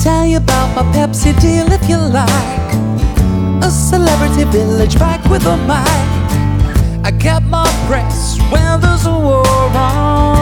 tell you about my Pepsi deal if you like. A celebrity village back with a mic. I get my press when there's a war on.